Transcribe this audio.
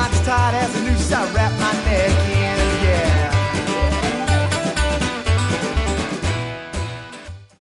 knot's tight as a noose I wrap my neck in.